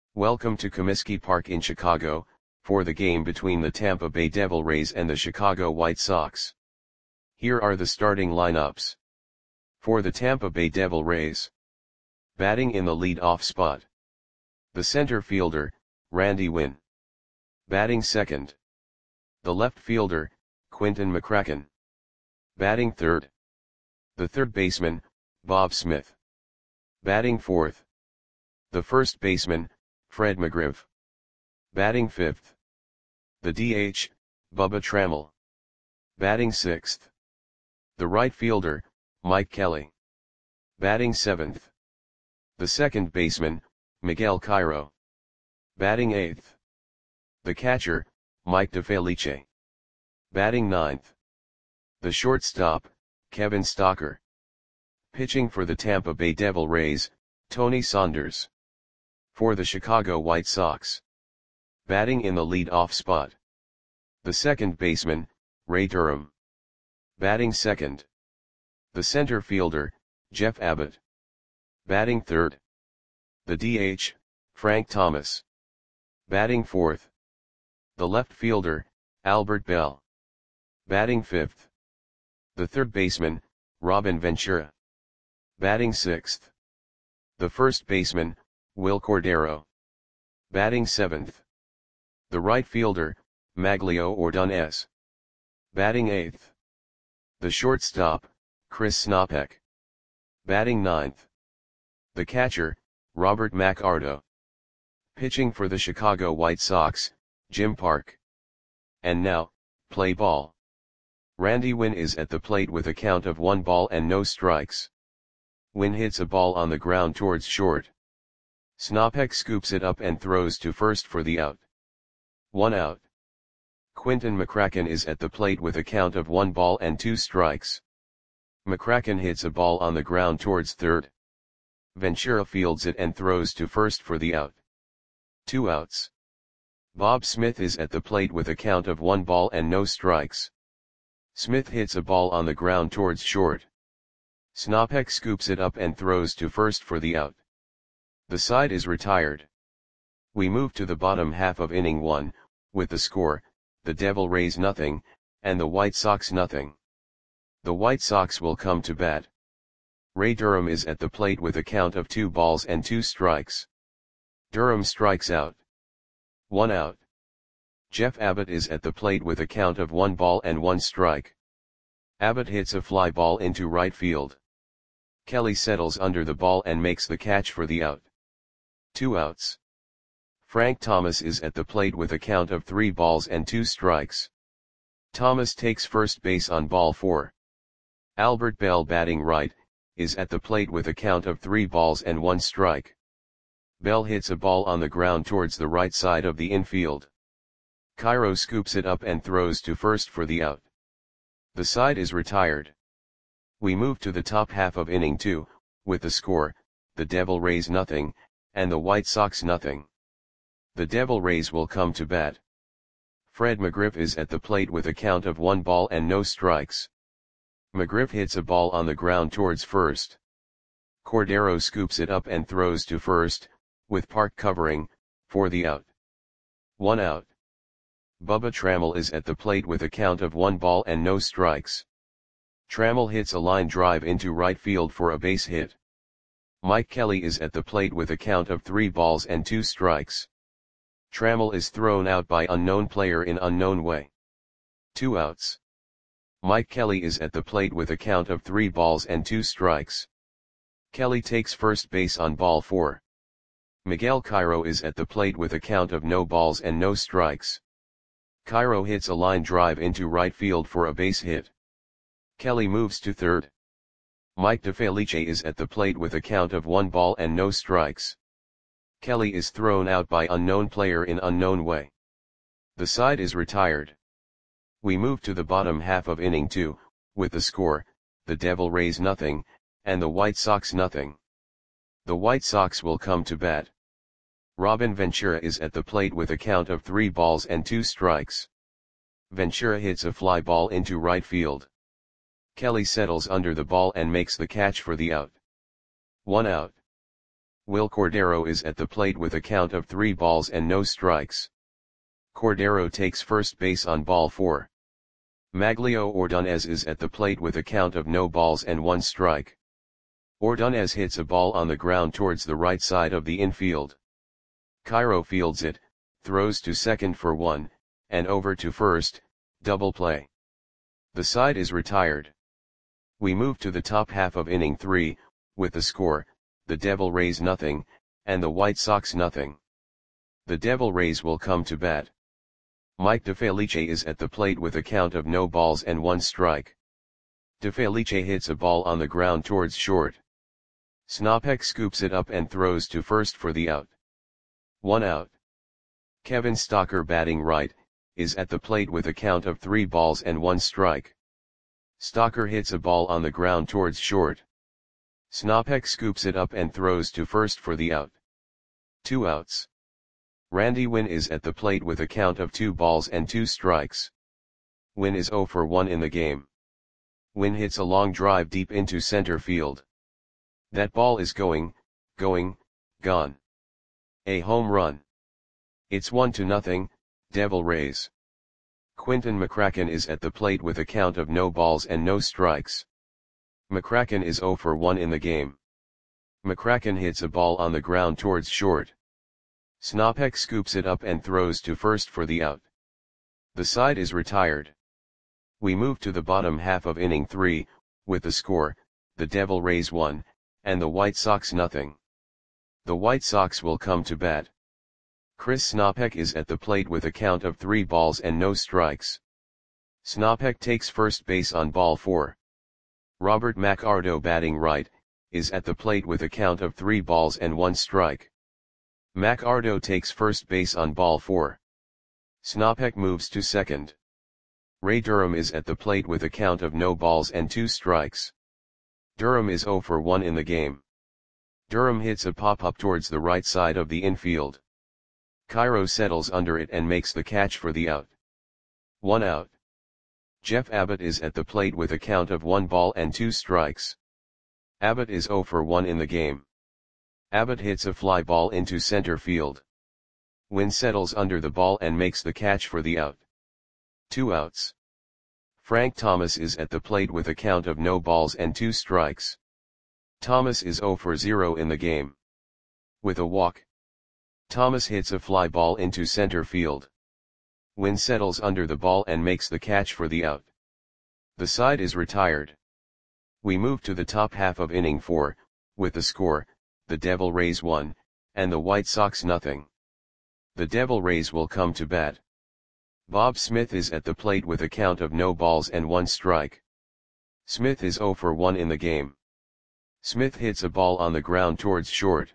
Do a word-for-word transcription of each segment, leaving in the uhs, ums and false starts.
Welcome to Comiskey Park in Chicago, for the game between the Tampa Bay Devil Rays and the Chicago White Sox. Here are the starting lineups. For the Tampa Bay Devil Rays. Batting in the lead-off spot. The center fielder, Randy Winn. Batting second. The left fielder, Quinton McCracken. Batting third. The third baseman, Bob Smith. Batting fourth. The first baseman, Fred McGriff. Batting fifth. The D H, Bubba Trammell. Batting sixth. The right fielder, Mike Kelly. Batting seventh. The second baseman, Miguel Cairo. Batting eighth. The catcher, Mike DeFelice. Batting ninth. The shortstop, Kevin Stocker. Pitching for the Tampa Bay Devil Rays, Tony Saunders. For the Chicago White Sox. Batting in the lead-off spot. The second baseman, Ray Durham. Batting second. The center fielder, Jeff Abbott. Batting third. The D H, Frank Thomas. Batting fourth. The left fielder, Albert Bell. Batting fifth. The third baseman, Robin Ventura. Batting sixth. The first baseman, Will Cordero. Batting seventh. The right fielder, Maglio Ordonez. Batting eighth. The shortstop, Chris Snopek. Batting ninth. The catcher, Robert McArdo. Pitching for the Chicago White Sox, Jim Park. And now, play ball. Randy Winn is at the plate with a count of one ball and no strikes. Winn hits a ball on the ground towards short. Snopek scoops it up and throws to first for the out. One out. Quinton McCracken is at the plate with a count of one ball and two strikes. McCracken hits a ball on the ground towards third. Ventura fields it and throws to first for the out. Two outs. Bob Smith is at the plate with a count of one ball and no strikes. Smith hits a ball on the ground towards short. Snopek scoops it up and throws to first for the out. The side is retired. We move to the bottom half of inning one, with the score, the Devil Rays nothing, and the White Sox nothing. The White Sox will come to bat. Ray Durham is at the plate with a count of two balls and two strikes. Durham strikes out. One out. Jeff Abbott is at the plate with a count of one ball and one strike. Abbott hits a fly ball into right field. Kelly settles under the ball and makes the catch for the out. Two outs. Frank Thomas is at the plate with a count of three balls and two strikes. Thomas takes first base on ball four. Albert Bell, batting right, is at the plate with a count of three balls and one strike. Bell hits a ball on the ground towards the right side of the infield. Cairo scoops it up and throws to first for the out. The side is retired. We move to the top half of inning two, with the score, the Devil Rays nothing, and the White Sox nothing. The Devil Rays will come to bat. Fred McGriff is at the plate with a count of one ball and no strikes. McGriff hits a ball on the ground towards first. Cordero scoops it up and throws to first, with Park covering, for the out. One out. Bubba Trammell is at the plate with a count of one ball and no strikes. Trammell hits a line drive into right field for a base hit. Mike Kelly is at the plate with a count of three balls and two strikes. Trammell is thrown out by unknown player in unknown way. Two outs. Mike Kelly is at the plate with a count of three balls and two strikes. Kelly takes first base on ball four. Miguel Cairo is at the plate with a count of no balls and no strikes. Cairo hits a line drive into right field for a base hit. Kelly moves to third. Mike DeFelice is at the plate with a count of one ball and no strikes. Kelly is thrown out by unknown player in unknown way. The side is retired. We move to the bottom half of inning two, with the score, the Devil Rays nothing, and the White Sox nothing. The White Sox will come to bat. Robin Ventura is at the plate with a count of three balls and two strikes. Ventura hits a fly ball into right field. Kelly settles under the ball and makes the catch for the out. One out. Will Cordero is at the plate with a count of three balls and no strikes. Cordero takes first base on ball four. Maglio Ordonez is at the plate with a count of no balls and one strike. Ordonez hits a ball on the ground towards the right side of the infield. Cairo fields it, throws to second for one, and over to first, double play. The side is retired. We move to the top half of inning three, with the score, the Devil Rays nothing, and the White Sox nothing. The Devil Rays will come to bat. Mike DeFelice is at the plate with a count of no balls and one strike. DeFelice hits a ball on the ground towards short. Snopek scoops it up and throws to first for the out. One out. Kevin Stocker, batting right, is at the plate with a count of three balls and one strike. Stocker hits a ball on the ground towards short. Snopek scoops it up and throws to first for the out. Two outs. Randy Winn is at the plate with a count of two balls and two strikes. Winn is oh for one in the game. Winn hits a long drive deep into center field. That ball is going, going, gone. A home run. It's one to nothing, Devil Rays. Quinton McCracken is at the plate with a count of no balls and no strikes. McCracken is oh for one in the game. McCracken hits a ball on the ground towards short. Snopek scoops it up and throws to first for the out. The side is retired. We move to the bottom half of inning three, with the score, the Devil Rays one, and the White Sox nothing. The White Sox will come to bat. Chris Snopek is at the plate with a count of three balls and no strikes. Snopek takes first base on ball four. Robert MacArdo, batting right, is at the plate with a count of three balls and one strike. MacArdo takes first base on ball four. Snopek moves to second. Ray Durham is at the plate with a count of no balls and two strikes. Durham is oh for one in the game. Durham hits a pop-up towards the right side of the infield. Cairo settles under it and makes the catch for the out. One out. Jeff Abbott is at the plate with a count of one ball and two strikes. Abbott is oh for one in the game. Abbott hits a fly ball into center field. Winn settles under the ball and makes the catch for the out. Two outs. Frank Thomas is at the plate with a count of no balls and two strikes. Thomas is oh for zero in the game. With a walk. Thomas hits a fly ball into center field. Winn settles under the ball and makes the catch for the out. The side is retired. We move to the top half of inning four, with the score, the Devil Rays one, and the White Sox nothing. The Devil Rays will come to bat. Bob Smith is at the plate with a count of no balls and one strike. Smith is oh for one in the game. Smith hits a ball on the ground towards short.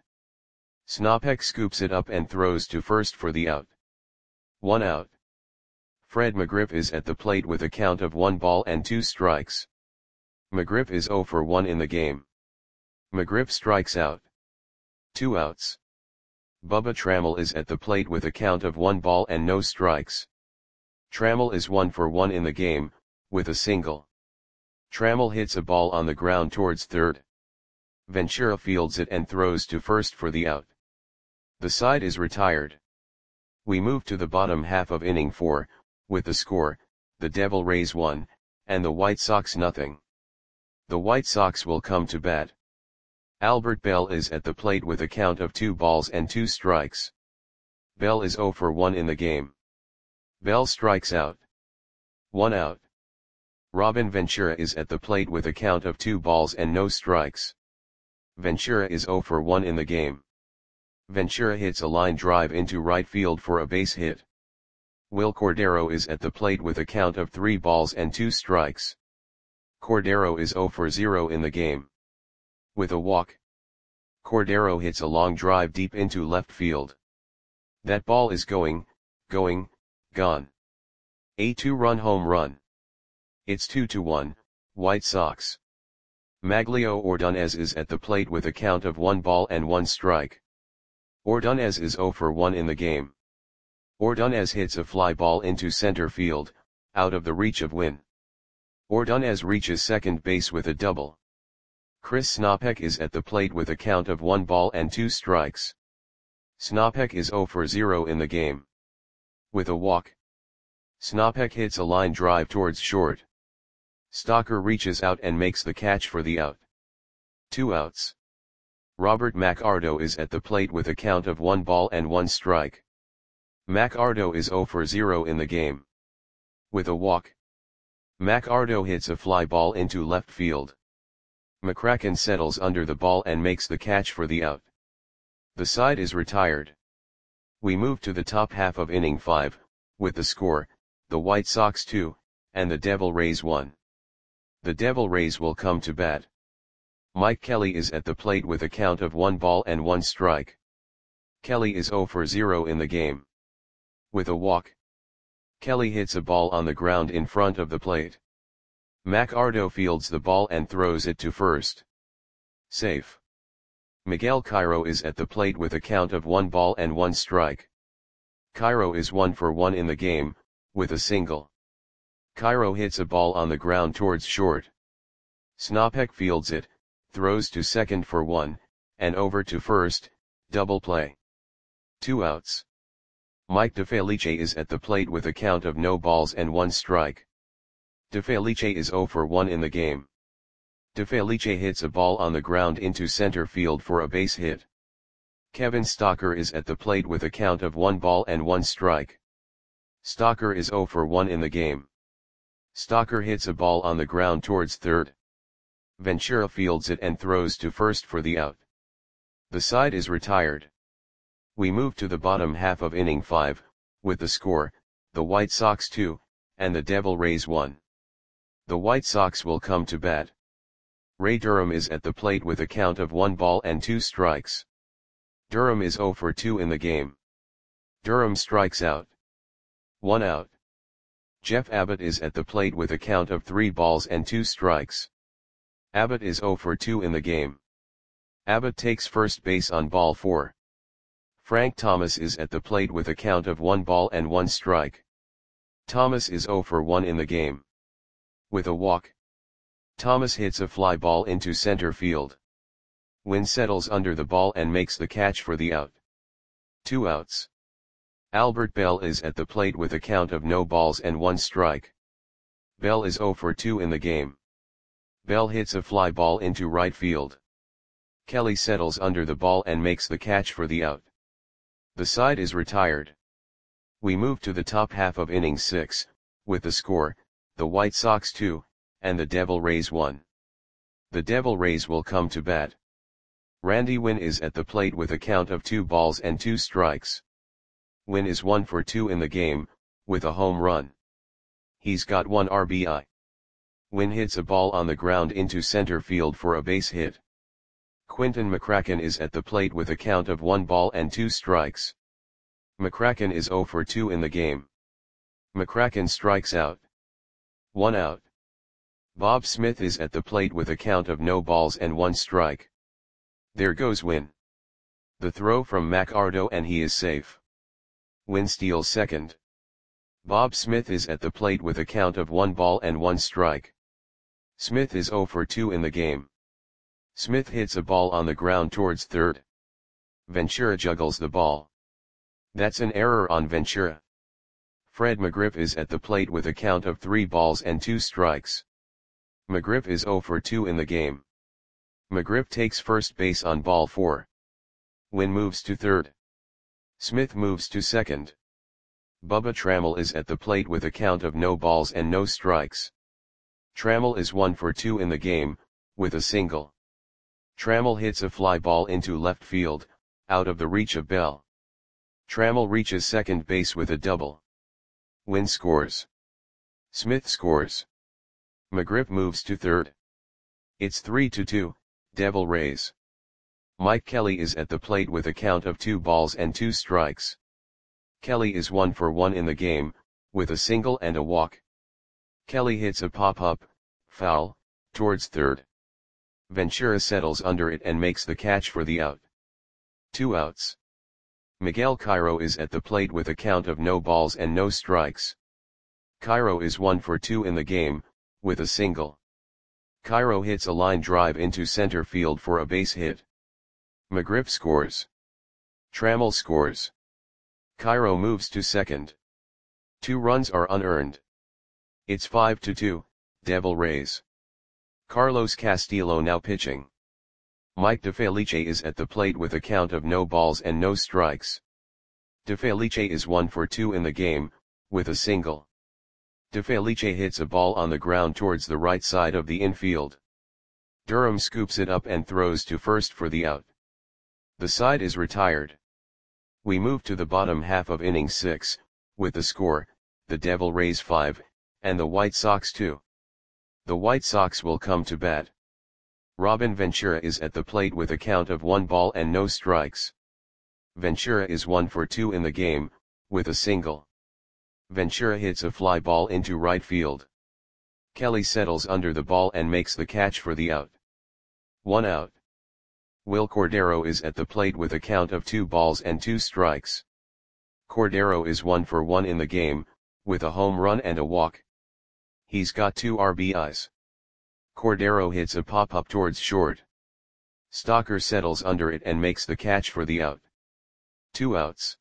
Snopek scoops it up and throws to first for the out. One out. Fred McGriff is at the plate with a count of one ball and two strikes. McGriff is oh for one in the game. McGriff strikes out. Two outs. Bubba Trammell is at the plate with a count of one ball and no strikes. Trammell is one for one in the game, with a single. Trammell hits a ball on the ground towards third. Ventura fields it and throws to first for the out. The side is retired. We move to the bottom half of inning four, with the score, the Devil Rays one, and the White Sox nothing. The White Sox will come to bat. Albert Bell is at the plate with a count of two balls and two strikes. Bell is oh for one in the game. Bell strikes out. One out. Robin Ventura is at the plate with a count of two balls and no strikes. Ventura is oh for one in the game. Ventura hits a line drive into right field for a base hit. Will Cordero is at the plate with a count of three balls and two strikes. Cordero is oh for zero in the game. With a walk. Cordero hits a long drive deep into left field. That ball is going, going, gone. A two-run home run. It's two to one, White Sox. Maglio Ordonez is at the plate with a count of one ball and one strike. Ordonez is oh for one in the game. Ordonez hits a fly ball into center field, out of the reach of Winn. Ordonez reaches second base with a double. Chris Snopek is at the plate with a count of one ball and two strikes. Snopek is zero for zero in the game. With a walk, Snopek hits a line drive towards short. Stocker reaches out and makes the catch for the out. Two outs. Robert McArdo is at the plate with a count of one ball and one strike. McArdo is zero for zero in the game. With a walk, McArdo hits a fly ball into left field. McCracken settles under the ball and makes the catch for the out. The side is retired. We move to the top half of inning five, with the score, the White Sox two, and the Devil Rays one. The Devil Rays will come to bat. Mike Kelly is at the plate with a count of one ball and one strike. Kelly is zero for zero in the game. With a walk, Kelly hits a ball on the ground in front of the plate. McArdo fields the ball and throws it to first. Safe. Miguel Cairo is at the plate with a count of one ball and one strike. Cairo is one for one in the game, with a single. Cairo hits a ball on the ground towards short. Snopek fields it, throws to second for one, and over to first, double play. Two outs. Mike DeFelice is at the plate with a count of no balls and one strike. DeFelice is zero for one in the game. DeFelice hits a ball on the ground into center field for a base hit. Kevin Stocker is at the plate with a count of one ball and one strike. Stocker is zero for one in the game. Stocker hits a ball on the ground towards third. Ventura fields it and throws to first for the out. The side is retired. We move to the bottom half of inning five, with the score, the White Sox two, and the Devil Rays one. The White Sox will come to bat. Ray Durham is at the plate with a count of one ball and two strikes. Durham is zero for two in the game. Durham strikes out. One out. Jeff Abbott is at the plate with a count of three balls and two strikes. Abbott is zero for two in the game. Abbott takes first base on ball four. Frank Thomas is at the plate with a count of one ball and one strike. Thomas is zero for one in the game. With a walk, Thomas hits a fly ball into center field. Wynn settles under the ball and makes the catch for the out. Two outs. Albert Bell is at the plate with a count of no balls and one strike. Bell is zero for two in the game. Bell hits a fly ball into right field. Kelly settles under the ball and makes the catch for the out. The side is retired. We move to the top half of inning six, with the score, the White Sox two, and the Devil Rays one. The Devil Rays will come to bat. Randy Wynn is at the plate with a count of two balls and two strikes. Wynn is one for two in the game, with a home run. He's got one R B I. Wynn hits a ball on the ground into center field for a base hit. Quinton McCracken is at the plate with a count of one ball and two strikes. McCracken is zero for two in the game. McCracken strikes out. One out. Bob Smith is at the plate with a count of no balls and one strike. There goes Wynn. The throw from McArdo and he is safe. Wynn steals second. Bob Smith is at the plate with a count of one ball and one strike. Smith is zero for two in the game. Smith hits a ball on the ground towards third. Ventura juggles the ball. That's an error on Ventura. Fred McGriff is at the plate with a count of three balls and two strikes. McGriff is zero for two in the game. McGriff takes first base on ball four. Wynn moves to third. Smith moves to second. Bubba Trammell is at the plate with a count of no balls and no strikes. Trammell is one for two in the game, with a single. Trammell hits a fly ball into left field, out of the reach of Bell. Trammell reaches second base with a double. Wynn scores. Smith scores. McGriff moves to third. It's three to two, Devil Rays. Mike Kelly is at the plate with a count of two balls and two strikes. Kelly is one for one in the game, with a single and a walk. Kelly hits a pop-up, foul, towards third. Ventura settles under it and makes the catch for the out. Two outs. Miguel Cairo is at the plate with a count of no balls and no strikes. Cairo is one for two in the game, with a single. Cairo hits a line drive into center field for a base hit. McGriff scores. Trammell scores. Cairo moves to second. Two runs are unearned. It's five to two, Devil Rays. Carlos Castillo now pitching. Mike DeFelice is at the plate with a count of no balls and no strikes. DeFelice is one for two in the game, with a single. DeFelice hits a ball on the ground towards the right side of the infield. Durham scoops it up and throws to first for the out. The side is retired. We move to the bottom half of inning six, with the score, the Devil Rays five, and the White Sox two. The White Sox will come to bat. Robin Ventura is at the plate with a count of one ball and no strikes. Ventura is one for two in the game, with a single. Ventura hits a fly ball into right field. Kelly settles under the ball and makes the catch for the out. One out. Will Cordero is at the plate with a count of two balls and two strikes. Cordero is one for one in the game, with a home run and a walk. He's got two R B Is. Cordero hits a pop-up towards short. Stocker settles under it and makes the catch for the out. Two outs.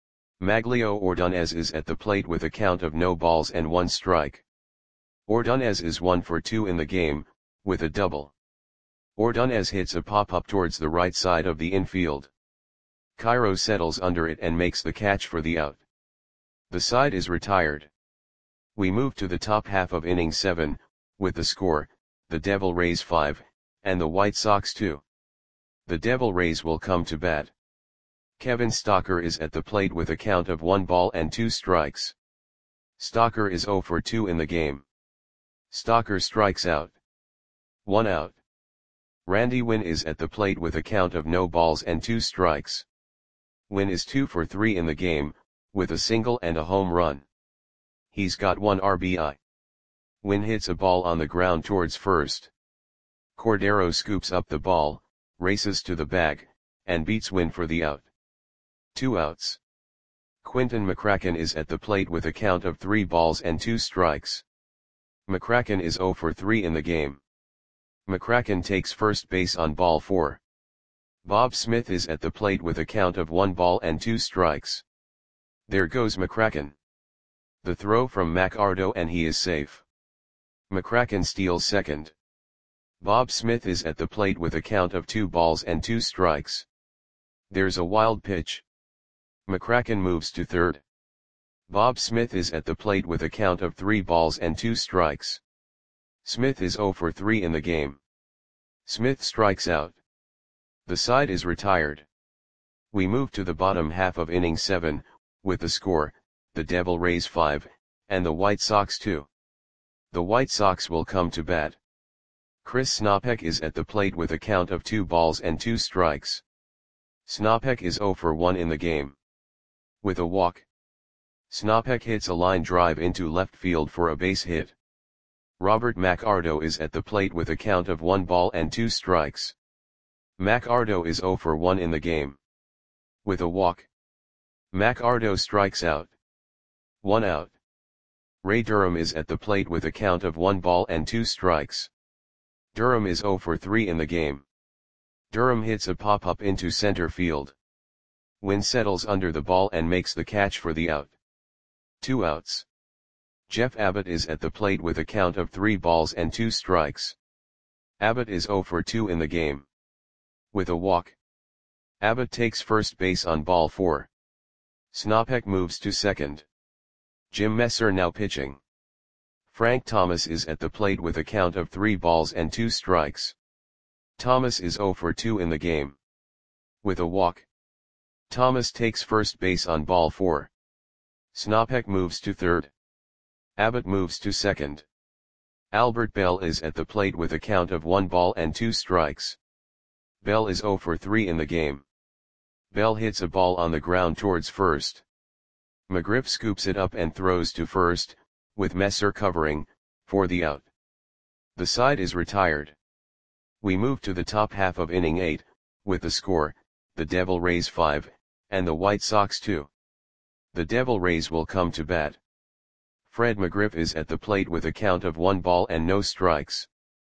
Maglio Ordonez is at the plate with a count of no balls and one strike. Ordonez is one for two in the game, with a double. Ordonez hits a pop-up towards the right side of the infield. Cairo settles under it and makes the catch for the out. The side is retired. We move to the top half of inning seven, with the score, the Devil Rays five, and the White Sox two. The Devil Rays will come to bat. Kevin Stocker is at the plate with a count of one ball and two strikes. Stocker is zero for two in the game. Stocker strikes out. One out. Randy Winn is at the plate with a count of no balls and two strikes. Winn is two for three in the game, with a single and a home run. He's got one R B I. Winn hits a ball on the ground towards first. Cordero scoops up the ball, races to the bag, and beats Winn for the out. Two outs. Quinton McCracken is at the plate with a count of three balls and two strikes. McCracken is zero for three in the game. McCracken takes first base on ball four. Bob Smith is at the plate with a count of one ball and two strikes. There goes McCracken. The throw from McArdo and he is safe. McCracken steals second. Bob Smith is at the plate with a count of two balls and two strikes. There's a wild pitch. McCracken moves to third. Bob Smith is at the plate with a count of three balls and two strikes. Smith is zero for three in the game. Smith strikes out. The side is retired. We move to the bottom half of inning seven, with the score, the Devil Rays five, and the White Sox two. The White Sox will come to bat. Chris Snopek is at the plate with a count of two balls and two strikes. Snopek is zero for one in the game. With a walk. Snopek hits a line drive into left field for a base hit. Robert McArdo is at the plate with a count of one ball and two strikes. McArdo is zero for one in the game. With a walk. McArdo strikes out. One out. Ray Durham is at the plate with a count of one ball and two strikes. Durham is zero for three in the game. Durham hits a pop-up into center field. Winn settles under the ball and makes the catch for the out. Two outs. Jeff Abbott is at the plate with a count of three balls and two strikes. Abbott is zero for two in the game. With a walk. Abbott takes first base on ball four. Snopek moves to second. Jim Messer now pitching. Frank Thomas is at the plate with a count of three balls and two strikes. Thomas is zero for two in the game. With a walk. Thomas takes first base on ball four. Snopek moves to third. Abbott moves to second. Albert Bell is at the plate with a count of one ball and two strikes. Bell is zero for three in the game. Bell hits a ball on the ground towards first. McGriff scoops it up and throws to first, with Messer covering, for the out. The side is retired. We move to the top half of inning eight, with the score, the Devil Rays five, and the White Sox two. The Devil Rays will come to bat. Fred McGriff is at the plate with a count of one ball and no strikes.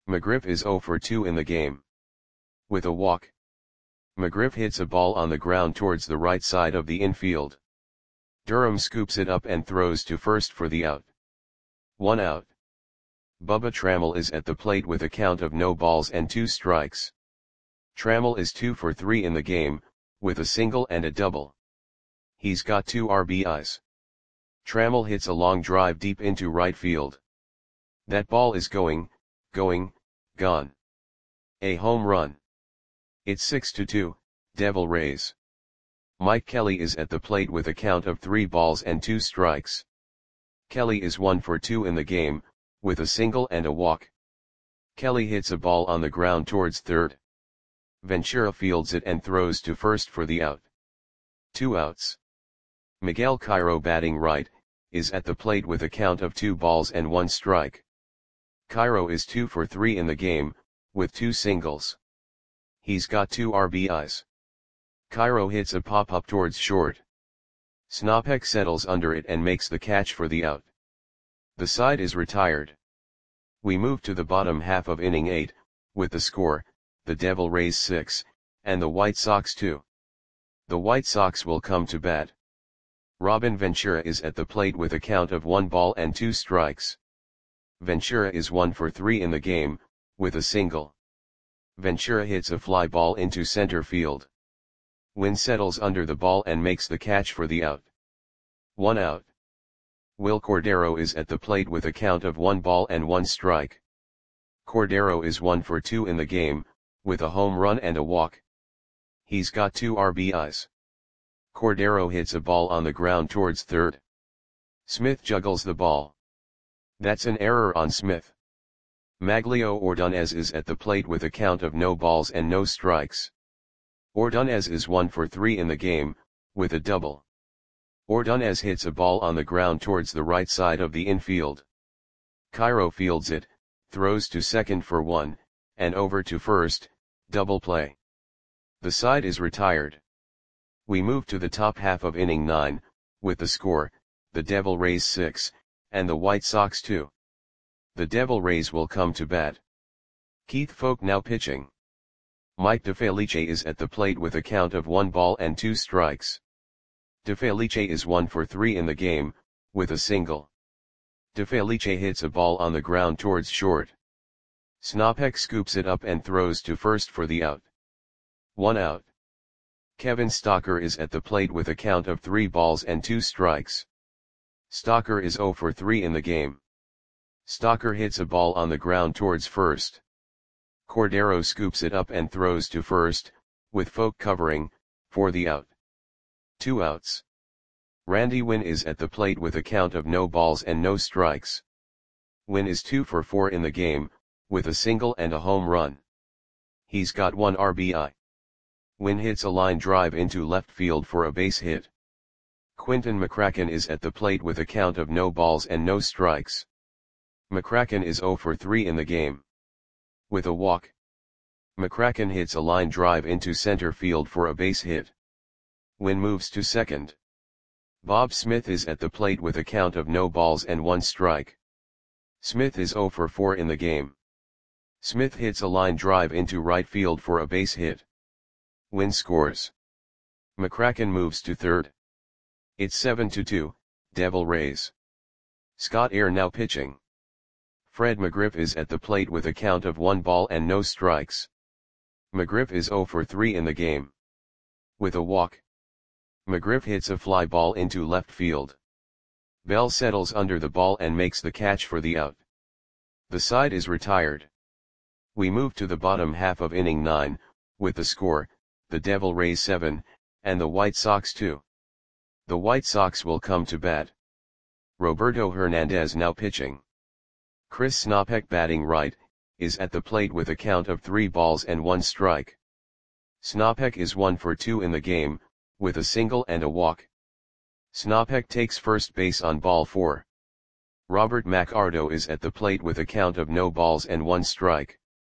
McGriff is zero for two in the game. With a walk, McGriff hits a ball on the ground towards the right side of the infield. Durham scoops it up and throws to first for the out. One out. Bubba Trammell is at the plate with a count of no balls and two strikes. Trammell is two for three in the game, with a single and a double. He's got two R B Is. Trammell hits a long drive deep into right field. That ball is going, going, gone. A home run. It's six to two, Devil Rays. Mike Kelly is at the plate with a count of three balls and two strikes. Kelly is one for two in the game, with a single and a walk. Kelly hits a ball on the ground towards third. Ventura fields it and throws to first for the out. Two outs. Miguel Cairo, batting right, is at the plate with a count of two balls and one strike. Cairo is two for three in the game, with two singles. He's got two R B Is. Cairo hits a pop-up towards short. Snopek settles under it and makes the catch for the out. The side is retired. We move to the bottom half of inning eight, with the score, the Devil Rays six, and the White Sox two. The White Sox will come to bat. Robin Ventura is at the plate with a count of one ball and two strikes. Ventura is one for three in the game, with a single. Ventura hits a fly ball into center field. Wynn settles under the ball and makes the catch for the out. One out. Will Cordero is at the plate with a count of one ball and one strike. Cordero is one for two in the game, with a home run and a walk. He's got two R B Is. Cordero hits a ball on the ground towards third. Smith juggles the ball. That's an error on Smith. Maglio Ordonez is at the plate with a count of no balls and no strikes. Ordonez is one for three in the game, with a double. Ordonez hits a ball on the ground towards the right side of the infield. Cairo fields it, throws to second for one, and over to first, double play. The side is retired. We move to the top half of inning nine, with the score, the Devil Rays six, and the White Sox two. The Devil Rays will come to bat. Keith Foulke now pitching. Mike DeFelice is at the plate with a count of one ball and two strikes. DeFelice is one for three in the game, with a single. DeFelice hits a ball on the ground towards short. Snopek scoops it up and throws to first for the out. One out. Kevin Stocker is at the plate with a count of three balls and two strikes. Stocker is zero for three in the game. Stocker hits a ball on the ground towards first. Cordero scoops it up and throws to first, with Foulke covering, for the out. Two outs. Randy Wynn is at the plate with a count of no balls and no strikes. Wynn is two for four in the game, with a single and a home run. He's got one R B I. Wynn hits a line drive into left field for a base hit. Quinton McCracken is at the plate with a count of no balls and no strikes. McCracken is zero for three in the game. With a walk, McCracken hits a line drive into center field for a base hit. Wynn moves to second. Bob Smith is at the plate with a count of no balls and one strike. Smith is zero for four in the game. Smith hits a line drive into right field for a base hit. Wynn scores. McCracken moves to third. It's seven to two, Devil Rays. Scott Air now pitching. Fred McGriff is at the plate with a count of one ball and no strikes. McGriff is zero for three in the game. With a walk, McGriff hits a fly ball into left field. Bell settles under the ball and makes the catch for the out. The side is retired. We move to the bottom half of inning nine, with the score, the Devil Rays seven, and the White Sox two. The White Sox will come to bat. Roberto Hernandez now pitching. Chris Snopek, batting right, is at the plate with a count of three balls and one strike. Snopek is one for two in the game, with a single and a walk. Snopek takes first base on ball four. Robert MacArdo is at the plate with a count of no balls and one strike.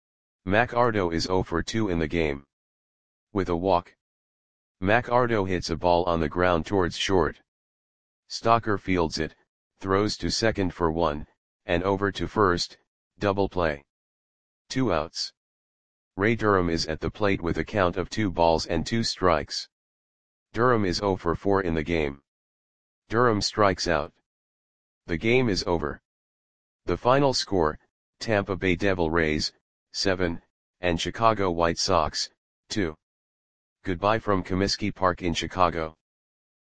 MacArdo is zero for two in the game. With a walk, MacArdo hits a ball on the ground towards short. Stocker fields it, throws to second for one, and over to first, double play. two outs. Ray Durham is at the plate with a count of two balls and two strikes. Durham is zero for four in the game. Durham strikes out. The game is over. The final score, Tampa Bay Devil Rays, seven, and Chicago White Sox, two. Goodbye from Comiskey Park in Chicago.